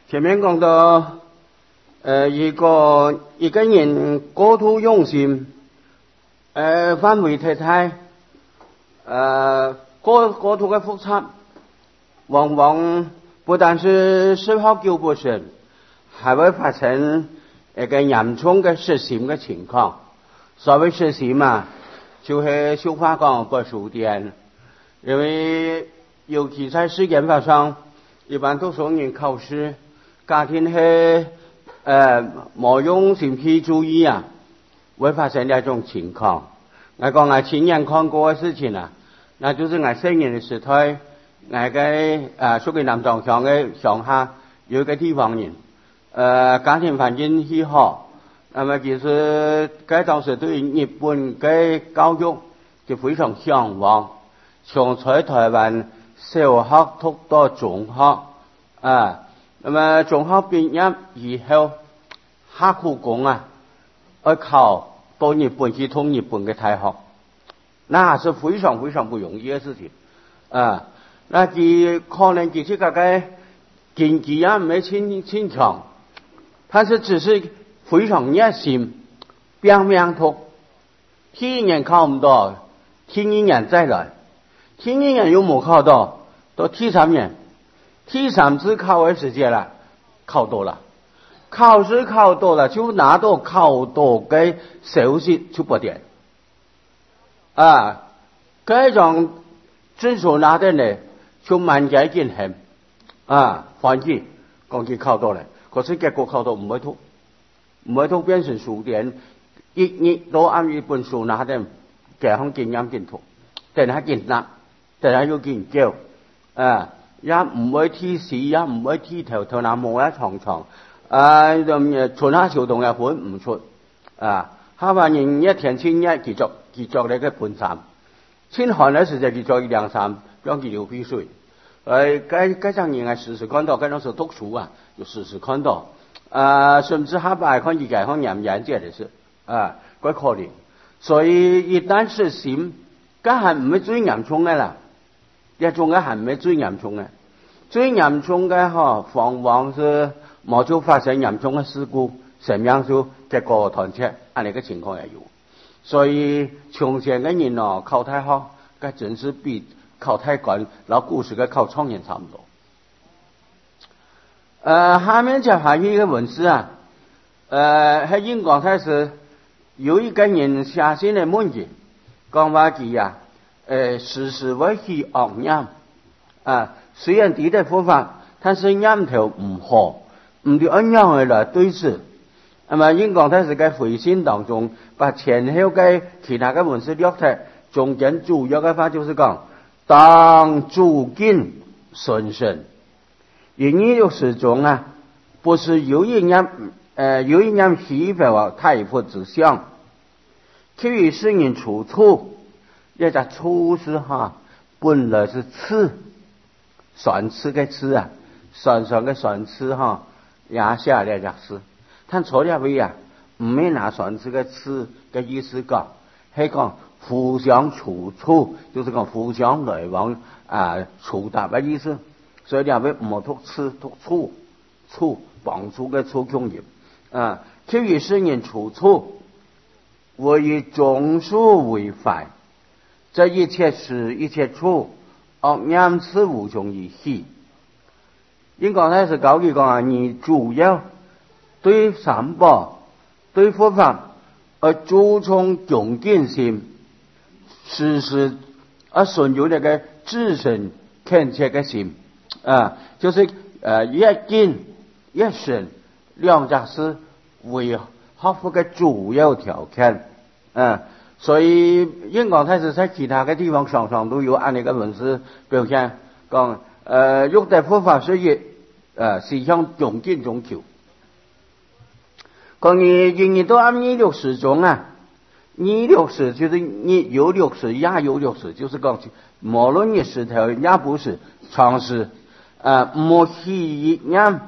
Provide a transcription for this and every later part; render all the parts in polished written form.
前面講到，一個人過度用心，範圍太大，過度嘅複雜，往往不但是失效救不成，還會發生一個嚴重嘅失信嘅情況。所謂失信嘛，就係俗話講不數點，因為尤其在世間法上，一般都說人考試，家庭係冇用心去注意啊，會發生呢種情況。我講我親眼看過嘅事情啊，那就是我成年嘅時代，我嘅屬於南莊鄉嘅鄉下有一個地方人，家庭環境很好，那麼其實佢當時對日本嘅教育就非常向往，從在台灣小學讀到中學那麼中學畢業以後下苦功要考到日本去讀日本嘅大學，那是非常非常不容易嘅事情那佢可能佢自己嘅經濟唔係親強，但是只是非常熱心，拼命讀，第一年考唔到，第二年再來，第二年又冇考到第三年，第三次考嘅時間啦，考到了，考試考到了就拿到考到嘅手續出發點這種證書拿到呢就滿街見恨歡喜講佢考到了，可是結果考到唔會讀變成數點，一日都按一本書拿到嘅行經驗見讀，但係見納，但係又見教也唔會踢死，也唔會踢頭那冇一長春夏秋冬也分唔出下半年一天清一繼續你嘅半三，清寒嘅時就繼續兩三，讓佢流鼻水。該場人時時看到，該種時讀書就時時看到甚至下半看佢解放嚴戒的事怪可憐。所以一旦是心，該係唔係最嚴重嘅啦，一種嘅係唔係最嚴重嘅，最嚴重嘅往往是冇就發生嚴重嘅事故，什麼樣就結果斷切，按呢個情況也有。所以從前嘅人考太好，該真是比考太官老古時嘅考狀元差唔多。下面就係一個文字喺英國開始有一個人寫信嚟問佢，講話佢時時會去惡念雖然對待佛法，但是念頭唔好，唔對按樣而來對治。那麼英國開始嘅回信當中，把前後嘅其他嘅文字略睇，中間主要嘅話就是講當主見順順，因為有始終不是有一念希望太佛之相，其餘是人處處，一隻處是本來是刺，酸刺嘅刺酸酸嘅酸刺也下來隻刺，但錯了位唔係拿酸刺嘅刺嘅意思講，係講互相處處，就是講互相來往處答嘅意思。所以兩位唔好讀刺讀處幫助嘅處共業其餘是人處處為以眾數為ฝ่，這一切事一切處惡念此無窮而起。應剛才是教佢講你主要對三寶對佛法注重恭敬心，時時順有那個至誠懇切嘅心就是一敬一誠兩者是為學佛嘅主要條件所以應剛才是在其他嘅地方常常都有按呢個文字表現講欲得佛法事業是向恭敬中求。講你都按二六時中二六時就是你有六時也有六時，就是講無論你石頭也不是常識莫起念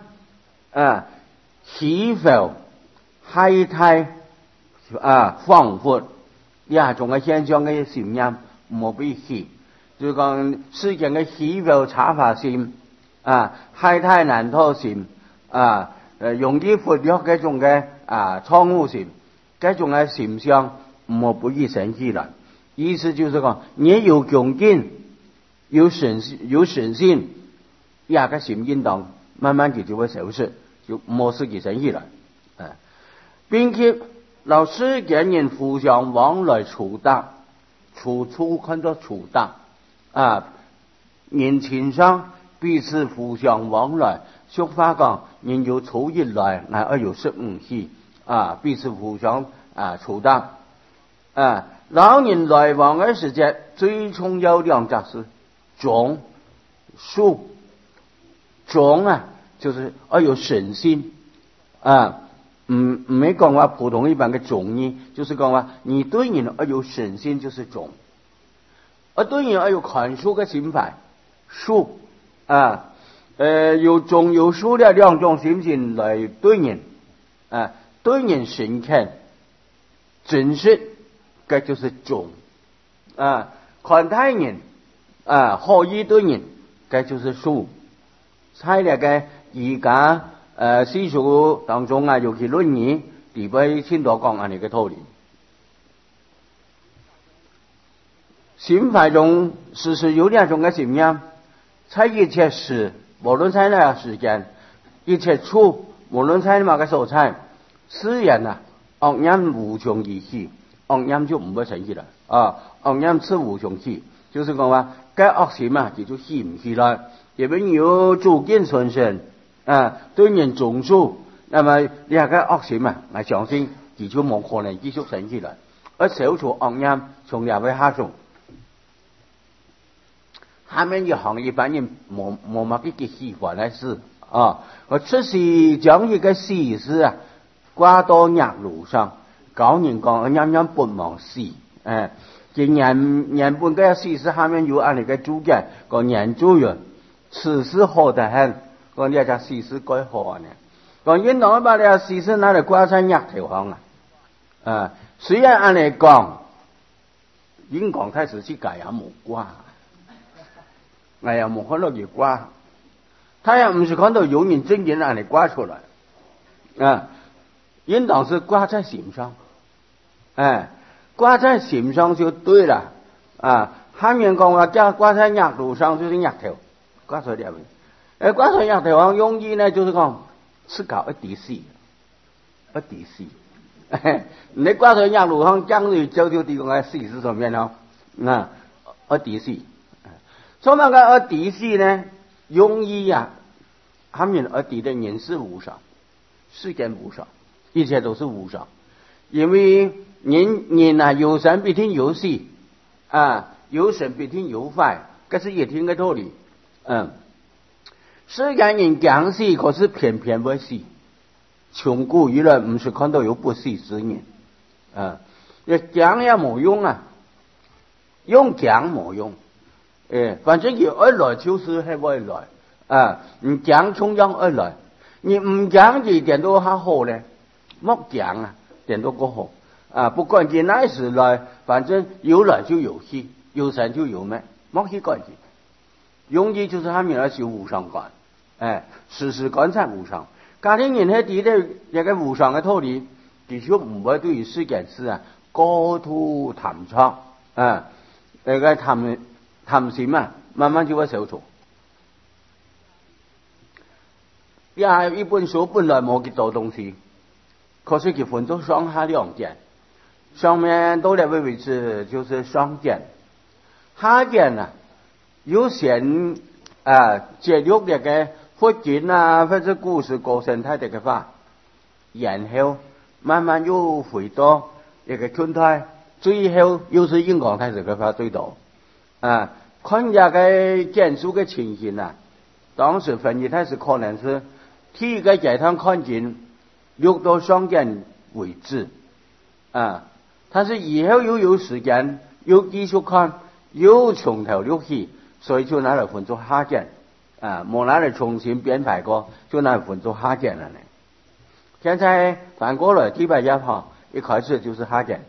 起否害太恍惚呢種嘅現象嘅心念莫必起，就講世間嘅起否差法心害太難透心用啲佛教嗰種嘅創悟性，嗰種嘅心相唔好不易生起來。意思就是講，你有恭敬，有誠信，呀個心應當慢慢佢就會消失，就冇使佢生起來。並且老世間人互相往來處處看到處人情上彼此互相往來，俗話講，人有處一來，而有15去，彼此互相處老人來往的時間，最重要兩件事，忠恕。忠就是要有誠心，唔係講話普通一般嘅忠義，就是講話你對人要有誠心，就是忠。對人要有寬恕嘅心態，恕有忠有恕的兩種心情來對人，對人誠懇真實，這就是忠。寬待人好意對人，這就是恕。喺呢個而家世俗當中尤其論語地位先多講呢個道理。心態中時時有兩種嘅信仰，在一切事，無論在哪個時間，一切處，無論在哪個所在，自然惡念無窮而起，惡念就唔會生起來。惡念是無窮起，就是講話該惡心佢就起唔起來。因為有主見純正，對人忠恕，那麼呢個惡心我相信佢就冇可能繼續生起來，而消除惡念從呢位下種。下面一行一般人冇乜嘅喜歡的事我出是將一個喜事掛到額路上，教人講啱不忘死。今年本嘅喜事下面有呢個注解，講年主人。此事好得很，講呢個喜事該好呢。講應當把呢個喜事拿來掛在額頭上雖然按嚟講，應講太實際嘅也冇掛，我也冇看到佢掛，他也唔是看到有人真正按嚟掛出來應當是掛在心上，掛在心上就對了下面講話叫掛在額頭上就是額頭。掛在呢邊，掛在額頭上用意呢，就是講思考一啲事，你掛在額頭上將來就啲講事實上面一啲事。所以講一啲事呢，用意下面一啲的人事無常，世間無常，一切都是無常，因為人有生必定有死，有生必定有壞，這是一定嘅道理。世間人講死，可是偏偏不死。從古以來唔是看到有不死之人，你講也冇用用講冇用，反正佢而來就是係會來，你講同樣而來，你唔講就點都還好咧，冇講點都個好，不管佢哪時來，反正有來就有去，有生就有滅，冇去關係。用意就是下面來修無常觀，時時觀察無常。家庭人喺啲咧一個無常嘅道理，其實唔會對於世間事過度探測，那個貪心慢慢就會消除。一本書本來冇幾多東西，可是佢分咗上下兩件，上面到呢個位置就是雙件，下件有先節錄呢個佛經或者故事過程態嘅話，然後慢慢又回到一個狀態，最後又是應講態嘅話最多。看下個簡述嘅情形當時分析態是可能是第一個階段看見錄到雙件為止，但是以後又有時間又繼續看，又從頭錄起。所以就拿來分作下件，冇拿來重新編排過，就拿來分作下件了呢。現在反過來第8頁一開始就是下件。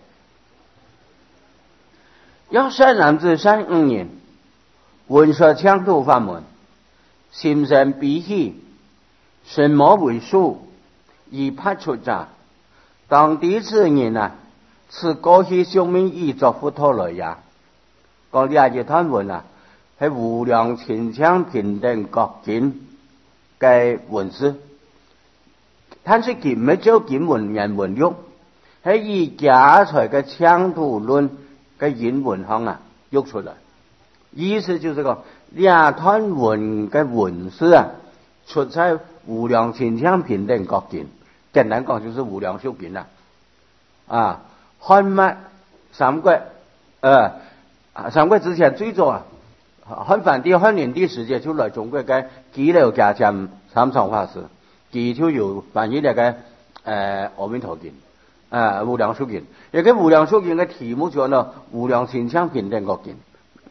要善男子35年，聞說倡導法門，心生悲喜， 什么为数以拍出者，当第一次人啊，是过去上面已作佛陀来呀。讲呢一段文啊，係無量千千平等各境嘅文字，但是佢唔係照經文人文喐，係以假才嘅長途論嘅引文行啊喐出嚟。意思就是講呢段文嘅文字啊，出在無量千千平等各境，簡單講就是無量壽經啦。啊，漢末三國，三國之前最早啊，漢梵帝、漢靈帝時節就來中國嘅記錄家占三藏法師，佢就有翻譯呢個阿彌陀經，無量壽經。呢個無量壽經嘅題目叫做無量千千平等各境。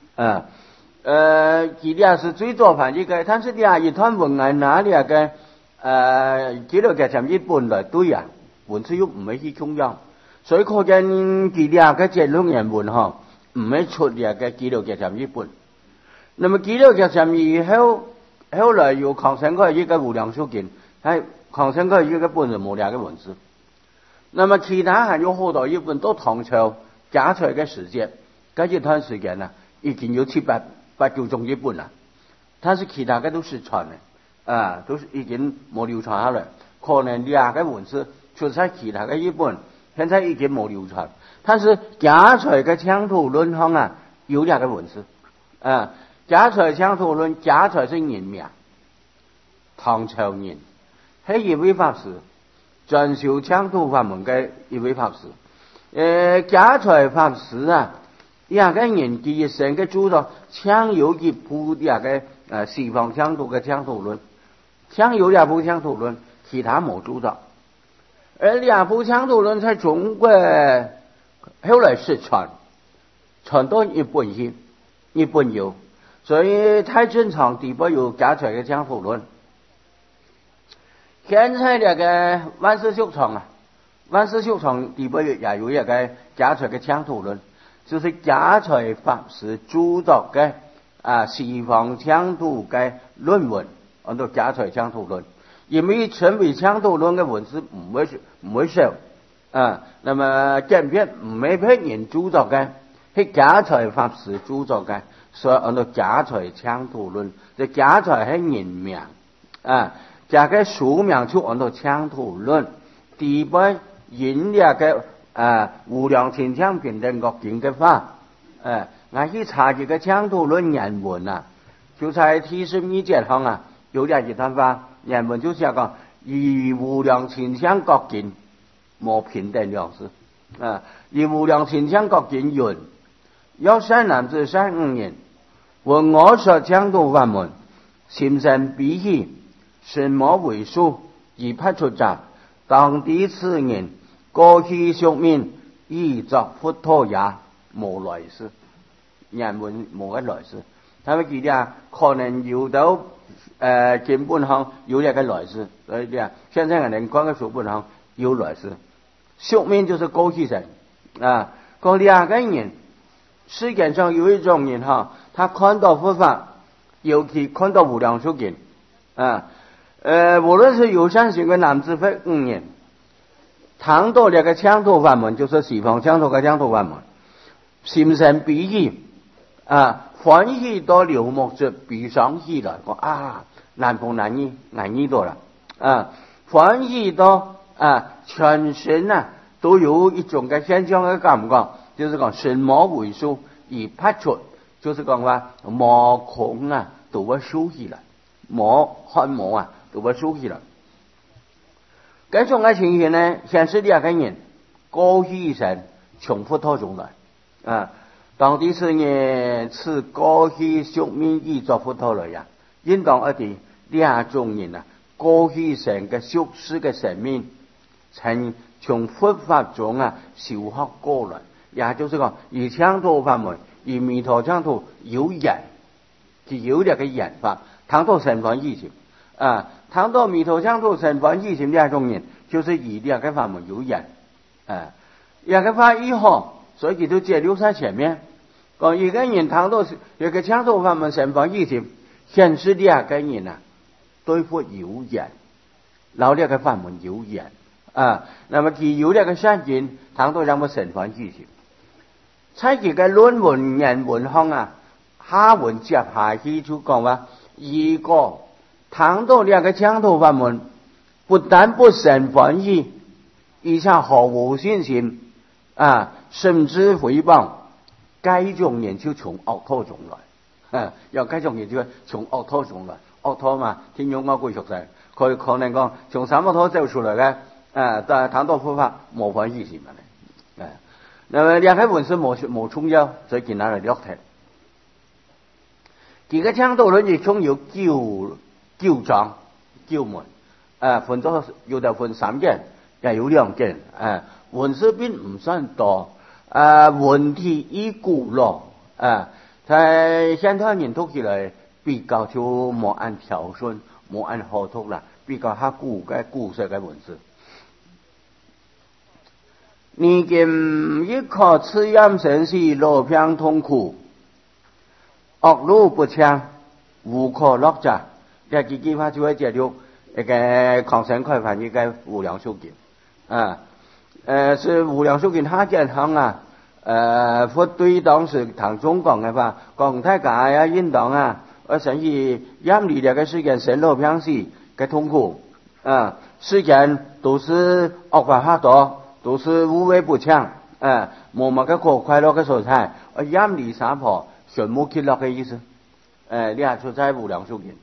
佢呢是最早翻譯嘅，但是呢一段文係拿呢個記錄家占一本來對啊，文字又唔係去重要，所以可見佢呢個節錄人文哈。唔係出嚟嘅記錄嘅占一本，那麼記錄嘅占以後來有抗生嘅一個無量壽經，係抗生嘅一個本人無量嘅文字。那麼其他還有好多一本都唐朝加出來嘅時間，嗰一段時間呢，已經有700、800種一本啦。但是其他嘅都失傳嘅，都是已經冇流傳下來。可能呢個文字出在其他嘅一本，現在已經冇流傳。但是假才嘅長途論行啊，有兩個文字，假才長途論，假才是人名，唐朝人，係一位法師，專修長途法門嘅一位法師。假才法師啊，兩個人佢一生嘅主張，強有一部兩個西方長途嘅長途論，強有兩部長途論，其他冇主張。而兩部長途論在中國後來失傳，傳到日本去，日本有，所以太正常地方有假才嘅長途論。現在呢個萬世秀場啊，萬世秀場地方也有一個假才嘅長途論，就是假才法師主導嘅西方長途嘅論文，叫做假才長途論。因為成為長途論嘅文字唔會少。那麼簡篇唔係別人主導嘅，係假才法師主導嘅，所以叫做假才長途論。這假才係人名，加個書名就叫做長途論。第二引呢個無量千千平等各境嘅法，我去查這個長途論人文啊，就在第12節上啊，有一段話，人文就是講以無量千千各境。冇平等兩事，以無量千千各境云，有3男子35人，聞我說長途法門，心生悲喜，什麼為數而不出集，當地此人過去宿命，已作佛陀也，無來世。人文冇嘅來世，他們佢哋可能有到根本上有一個來世，所以現在人講嘅書本上有來世。宿命就是過去生講兩個人，世界上有一種人他看到佛法，尤其看到無量壽經無論是有善行嘅男子或女人，談到這個長途法門，就是西方長途嘅長途法門，心生悲喜歡喜到流目就悲傷起來，講難逢難遇，難遇到了歡喜到全身都有一種嘅現象嘅感覺，就是講什麼為數而不出，就是講話毛孔都會收起來，汗毛都會收起來。這種嘅情形呢，顯示兩個人過去一生從佛陀中來當第4年是過去宿命已作佛陀來呀，應當我哋兩種人過去一生嘅宿世嘅生命，曾從佛法中修學過來，也就是講以長途法門，以彌陀長途有緣，就有這個緣法，談到成佛以前談到彌陀長途成佛以前兩種人，就是以這個法門有緣這個法以後，所以佢都介紹在前面，講一個人談到這個長途法門成佛以前，顯示兩個人對佛有緣老了个法门有缘啊，那么其有了个善见，唐都让我神凡之心。在佢嘅論文人文項啊，下文接下去就講話，如果談到呢個講道法門，不但不成反義，而且毫無信心啊，甚至誹謗，該種人就從惡土中來，又該種人就從惡土中來，惡土嘛，天用我歸屬世，佢可能講從什麼土走出來嘅，但係談到佛法冇反義心嘅，那麼兩個文是冇重要，所以見拿嚟了解。幾個講道論亦總有九章九門，分咗有的分3件，也有2件，文字並唔算多，問題已古咯，在現代人讀起來比較就冇按條順，冇按好讀啦，比較下古色嘅文字。你今一刻此樣生死，樂평痛苦，惡路不暢，無可樂者。呢幾句話就係借咗一個抗生快翻譯嘅無量壽經是無量壽經下件行佛對當時唐中講嘅話，講太假呀應當甚至陰裏嘅事件生樂평死嘅痛苦事件都是惡法下多。都是無為不強，冇乜個快樂嘅所在，陰離三婆全無快樂嘅意思，呢下出在無量壽經。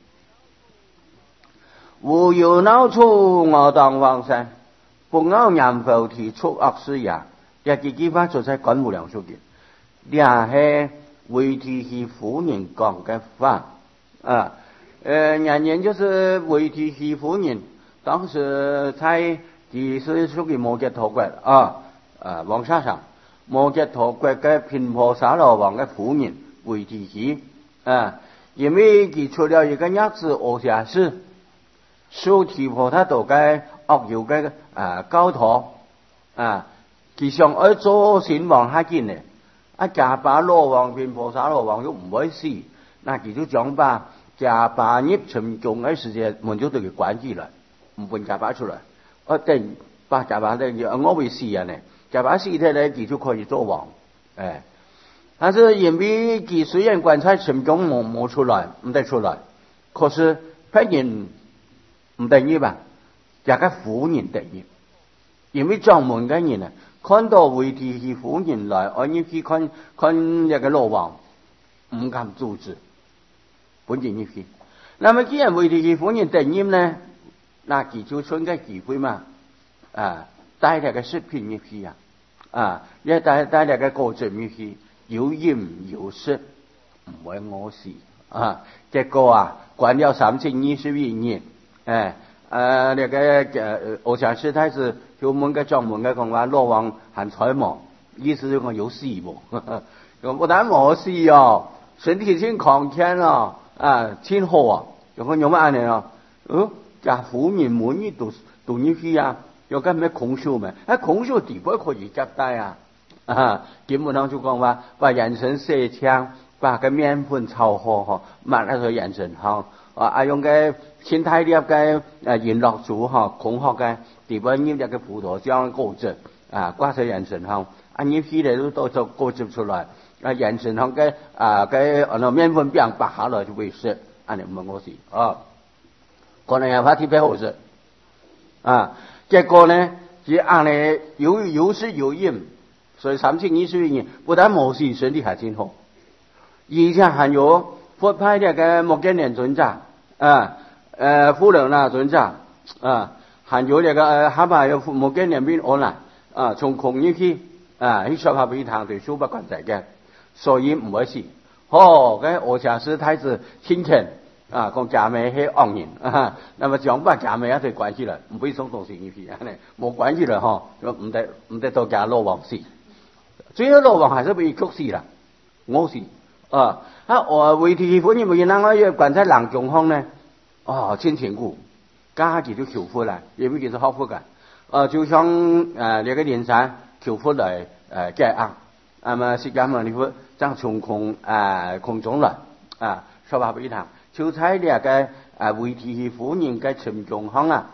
無有惱處我當往生，不惱念佛提出惡事也。呢幾句話出在講無量壽經，呢下係為提起夫人講嘅話，人人就是為提起夫人，當時在其實屬於摩羯陀國王沙上摩羯陀國嘅頻婆沙羅王嘅夫人為提起因為佢出了一個日子惡下事，受提婆他度嘅惡有嘅高陀佢想要做神王下見嘅假把羅王頻婆沙羅王又唔會死，那佢就將把假把入沉重嘅時間門就對佢關起來，唔俾假把出來。等把假把呢，我會死啊呢，假把死咗呢，佢就可以做王，但是因為佢雖然棺材成功冇出來，唔得出來，可是別人唔得意吧，這個婦人得意，因為將門嘅人看到為提起婦人來，按入去看一個羅王，唔敢阻止，本人入去。那麼既然為提起婦人得意呢？那佢就趁個機會嘛，帶嚟個食品入去也帶嚟個果汁入去，有飲有食，唔會餓死結果關了322年，那個歐夏師太子就問個將門個講話，羅王還在冇？意思就講有死冇？不但冇死身體真康健真好就講有乜安尼假婦人滿意都入去有個咩孔秀咩？孔秀地位可以接待基本上就講話把人參洗槍，把個麵粉炒好抹喺個人參用個青苔粒個銀落珠孔學個地位入一個葡萄漿果汁掛喺人參後入去咧都做果汁出來人參後個麵粉餅拔下來就會食，你唔係我事可能也怕特別好食結果呢只呢有食有飲，所以322年不但冇死，身體還真好，而且還有佛派的個目犍連尊者富樓那尊者還有那個下巴有目犍連邊安從空入去去說法比堂對書不關在嘅，所以唔會死個歐夏師太子親親講假名係惡人那麼講把假名一對關係了，唔會送東西入去冇關係了唔得到假羅王死，最後羅王還是被曲死了，餓死為提婦人為人要棺材人中風呢千千古家己就求佛來，因為佢是好佛嘅就像那個蓮山求佛來解厄，那麼釋迦牟尼佛將從空中來說法比堂就在那個為提婦人嘅沉重行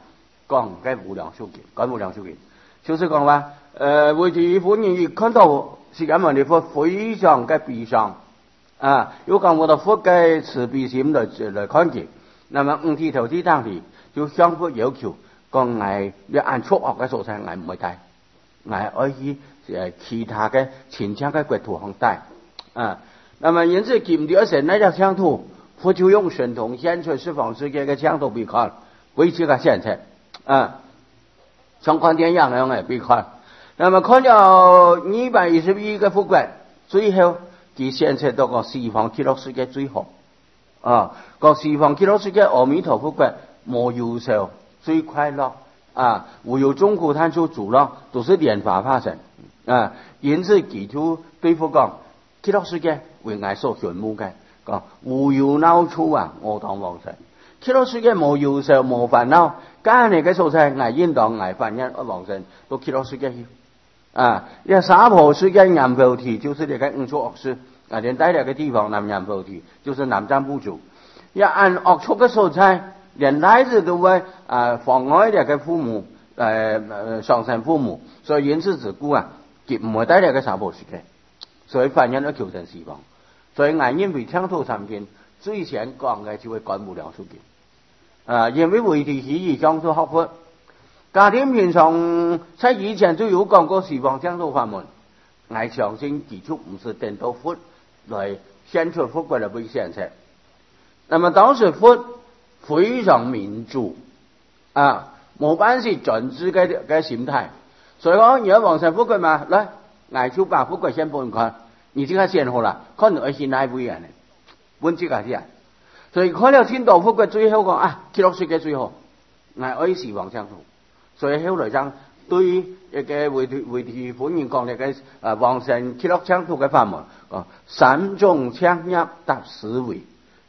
讲嘅无量寿经，讲无量寿经，就是讲话，为地本人一看到释迦牟尼佛非常嘅悲伤啊，有讲我的佛嘅慈悲心来看见，那么五体投地当地就向佛要求，讲我你按错惡嘅素材，我唔會帶，我可以其他嘅前腔嘅國土上帶啊。那麼因此見唔到神那條疆土，佛就用神通顯出十方世界嘅疆土俾看，為這個現在啊，像看電影那樣嘅俾看。那麼看了221個佛國，最後佢顯出到個西方極樂世界最好啊，個西方極樂世界阿彌陀佛國冇憂愁，最快樂啊，無有眾苦貪求主樂，都是蓮花化身啊。因此佢就對佛講，極樂世界為我所羨慕嘅，講無有惱處啊，我當往生。極樂世界冇憂愁冇煩惱，假如嘅所在，我應當我凡人往生到極樂世界去啊。呢三婆世界南菩提就是呢個五處惡事啊，連帶那個地方南菩提就是南瞻部族，要按惡處嘅所在。連孩子都會妨礙呢個父母上生父母，所以因此自古啊，佢唔會帶呢個三寶世界，所以凡人都求生西方。所以我認為聽到三經最先講嘅就係講無量壽經啊，因為為地喜義講到學佛，家庭平常在以前就有講過西方講道法門，我相信基礎唔是等到佛來顯出佛國來為現實。那麼當時佛非常民主啊，冇辦法專制嘅心態，所以講你要往生佛國嘛，來，我就把佛國先俾你看，你這個先好啦，可能會是哪位人呢？本這個是啊，所以看了天道佛國最後講啊，極樂世界最好，我可以西方淨土，所以後來講對一個為地本人講呢個往生極樂淨土嘅法門，講三種強入達思維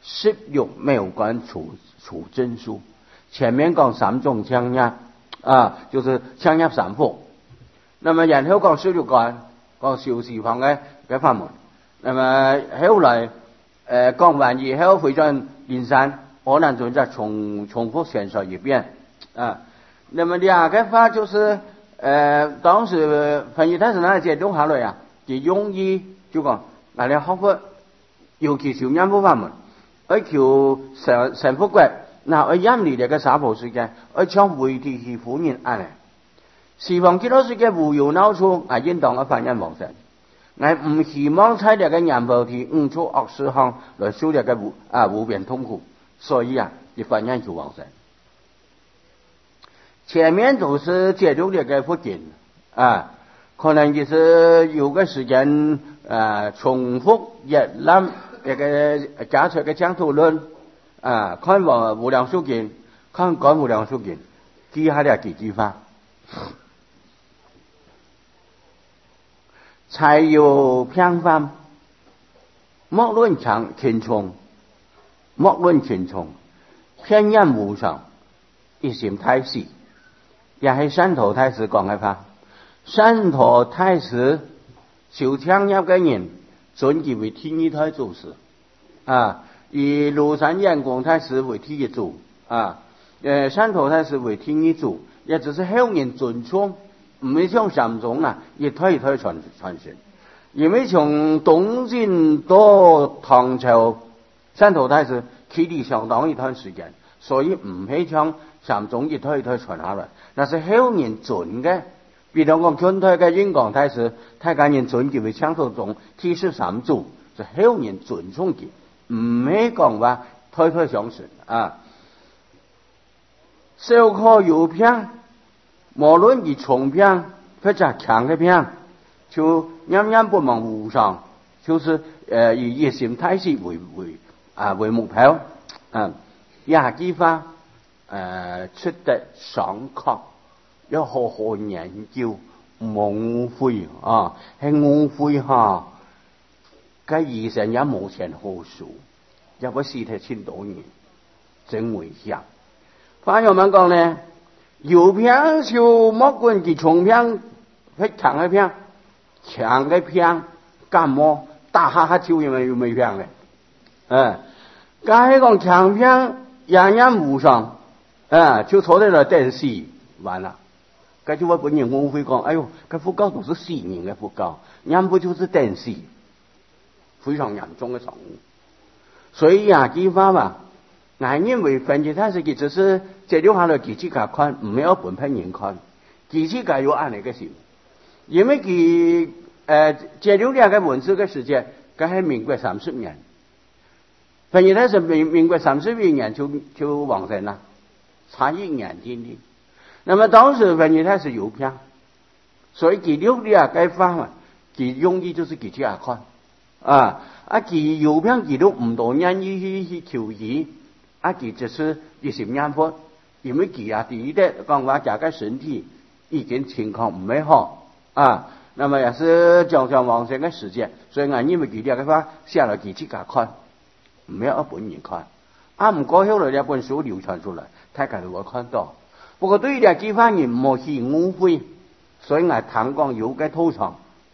，16妙觀處真書，前面講三種強入啊，就是強入三福。那麼然後講16觀，講修西方嘅法門。那麼後來講完以後回轉靈山，阿難尊者重複宣說一遍啊。那麼兩個法就是當時梵豫太子那解讀下來啊，就用意就講嗱你學佛，尤其修念佛法門。而求成佛國，那而陰離呢個三寶世界，而將為地喜苦人安嚟。西方極樂世界無有惱處，我應當凡人往生。我唔希望在呢個南菩提五處惡事上來受呢個無邊痛苦，所以啊，你凡人就往生。前面都是解讀呢個佛經啊，可能就是有個時間重複一覽。一個假設嘅講討論啊，看無量壽經，看講無量壽經，記下呢幾句話，才有平凡，莫論輕重，莫論輕重，偏任無常，一心太細，也係山頭太師講嘅話，山頭太師受聽入嘅人。尊佢為天一太祖師啊，以廬山圓光太師為天一祖啊，山頭太師為天一祖，也就是後人尊崇，唔係像禪宗啊，一推傳承。因為從東晉到唐朝，山頭太師距離相當一段時間，所以唔係像禪宗一推傳下來，那是後人尊嘅。比如講春台嘅印光太師，太監人尊佢為羌土宗第13祖，就後人尊崇佢，唔係講話推相傳啊。小可有片，無論佢重片或者強嘅片，就啱啱不忘無常，就是以一心太細為目標啊。亞基法出得上確。要好好研究誤會啊，係誤會嚇，嘅醫生也冇錢好數，有個屍體千多年，真危險。翻譯文講呢，有片就莫管佢重片，佢強嘅片，強嘅片感冒打下就因為有沒片嘅，但係講強片樣樣無常。 就坐在那等死，完了。搿就我本人我会讲，哎呦，搿佛教都是死人的佛教，人不就是等死，非常严重的错误。所以呀，地方嘛，俺认为反正他是佢只是这留下来自己家看，唔要本派人看，自己家有安尼个事，因为佢这留下个文字嘅时间，搿系民国30年，反正他是民国31年就亡人啦，差1年点点。那么当时反正他是邮票，所以佢留下嘅方法，佢用的就是自己家看。佢邮票佢都唔多人去求醫，佢就是20年佛，因為佢第一的講話家嘅身體已經情況唔係好那麼也是將往生嘅時間，所以我認為佢哋嘅話寫落自己家看，唔係本人看。唔過後來呢本書流傳出來，大家都會看到。不過對呢幾番人冇去誤會，所以我談講有嘅土場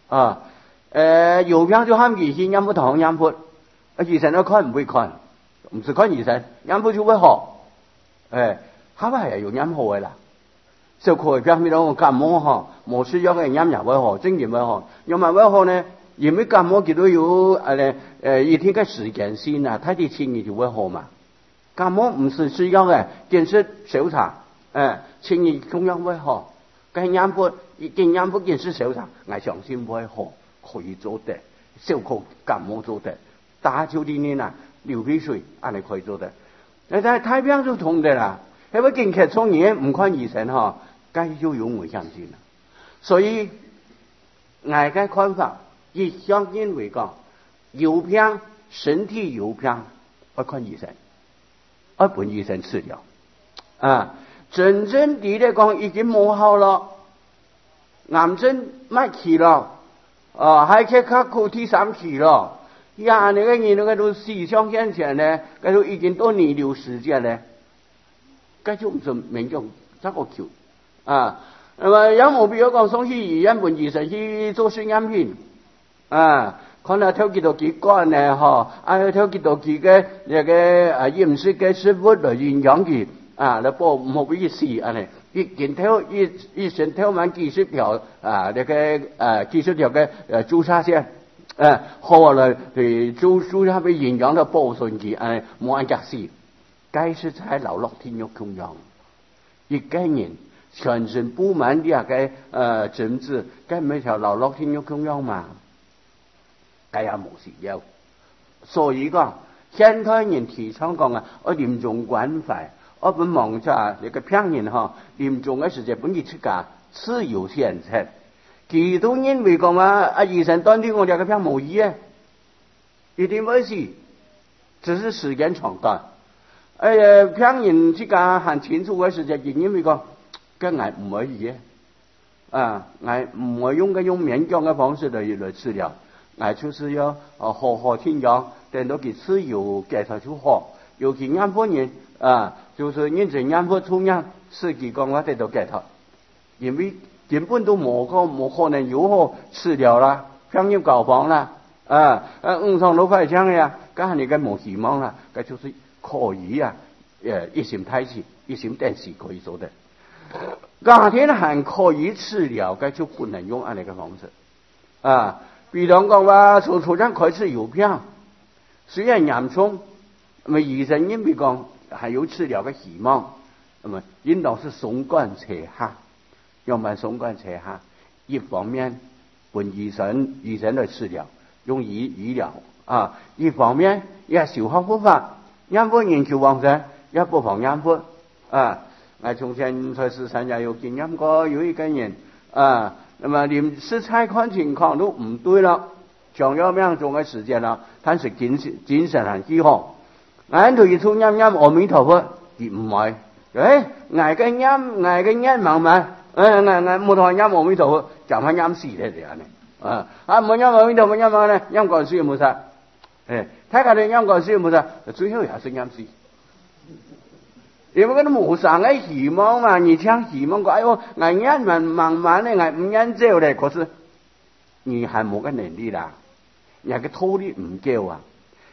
郵票就喊佢去任不同任佛，醫生都看唔會看，唔是看醫生，任佛就會好，他話係有任好嘅啦，就佢譬如講感冒冇需要嘅任也會好，真然會好，又咪會好呢？因為感冒佢都有一天嘅時間先啊，睇啲輕易就會好嘛。感冒唔是需要嘅，見識小查，輕易中樣會好，跟任佛見識小查，我相信會好。可以做得，小可感冒做得，打秋天呢流鼻水，安尼可以做得。但太平就痛的啦，因為健劇從嘢唔看醫生該就有危險性啦。所以我嘅看法，以相應為講，有病身體有病，要看醫生，要本醫生治療。真正地嚟講已經冇好了，癌症乜去了。還去刻苦第3期了，那個人那個都思想現前呢，嗰都已經多年流時間呢，嗰就唔是民眾這個求那麼有冇必要講送去醫院本醫生去做實驗品可能睇幾多幾關呢睇幾多幾個那個飲食嘅食物來營養佢來保冇俾佢死一件條一整條滿技術條那個技術條嘅注射線後來對注射俾營養嘅保存佢冇按夾死，該是在流落天獄供養，一個人全身布滿啲嘅疹子，該咪條流落天獄供養嘛？該也冇事有，所以講現代人提倡講我嚴重關懷。我本望着那個病人嚴重嘅時間本佢出家自由選擇，佢都認為講醫生斷定我哋個病冇醫一定冇事，只是時間長短。病人出家很清楚嘅時間，佢認為講跟我唔可以我唔會用勉強嘅方式來治療，我就是要好好聽講，等到佢自由解脫就好，尤其啱本人就是認真驗不出樣，自己講話得到解脫，因為根本都冇可能有好治療啦，病人搞房啦，上老快槍呀，咁係你嘅冇希望啦，咁就是可以一心太極，一心定勢可以做的。家庭還可以治療，咁就不能用按呢個方式比如講話從上開始有病，雖然嚴重，咁醫生因為講還有治療嘅希望，那麼應當是雙管齊下，用埋雙管齊下，一方面本醫生來治療，用醫療一方面也修好佛法，驗佛研究往生，也不妨驗佛我從前在市場也有經驗過，有一個人那麼連食材看情況都唔對了，將要命中嘅時間啦，但是精神很幾好。俺同佢出啱阿彌陀佛，佢唔係，捱嘅慢慢，冇同啱阿彌陀佛，講翻啱事嚟嘅冇啱阿彌陀佛啱嘛咧，啱講書冇晒，睇下你啱講書冇晒，最後也是啱事，因為嗰啲冇上嘅希望嘛，你聽希望講，哎呦，我啱慢慢咧，我唔啱做咧，可是你係冇個能力啦，人嘅拖力唔夠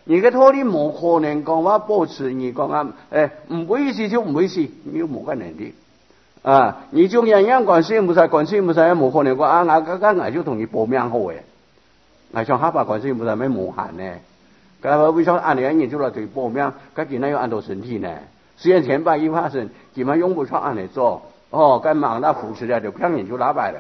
而家拖你冇可能講話保持，你講啊，唔會事就唔會事，你都冇個能力啊！你中人樣觀世音菩薩冇可能講啊，我就同你報名好嘅，我想下巴觀世音菩薩咩無限呢？咁為啥按你人就來對報名，佢見那要按到身體呢？雖然前輩一發生，基本用不着按嚟做，咁忙到扶持了就騙人就拿敗了，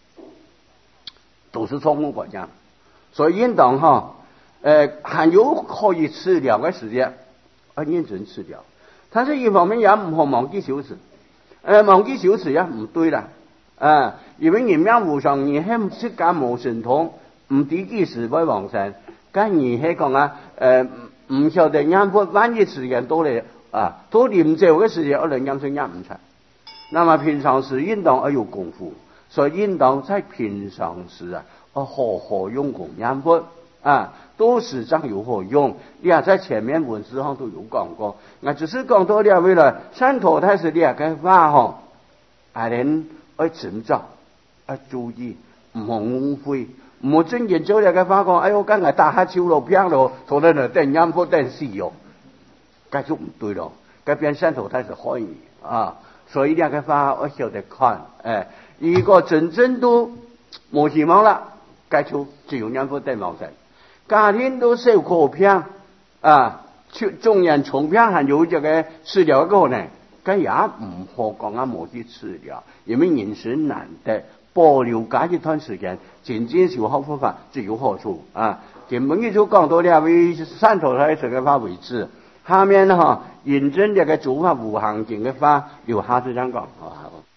都是錯誤觀念。所以應當還有可以治療嘅時間，認真治療。但是一方面也唔好忘記修持，忘記修持也唔對啦。因為人命無常，你係釋迦無神通，唔知幾時會往生。咁你係講啊，唔曉得念佛，萬一時間多咧多臨走嘅時間，可能念經念唔出。那麼平常時應當要有功夫，所以應當在平常時好好用功念佛。都是這樣有何用？你在前面文字上都有講過。我只是講到了為了三頭太師呢個話人要尋找，要注意，唔好誤會，唔好真研究呢個話講，哎呦，今日打下手咯，偏咯，坐在那等念佛等死喲，咁就唔對咯，咁變三頭太師害你所以呢個話我曉得看，如果真正都冇希望啦，咁就只有念佛等往生。家庭都受過騙眾人重騙還有這個治療嘅可能，咁也唔好講冇去治療，因為人生難得，保留家一段時間，漸漸修好佛法就有好處根本就講到了為三頭太師嘅話為止，下面認真這個諸法無行境嘅話，由下次講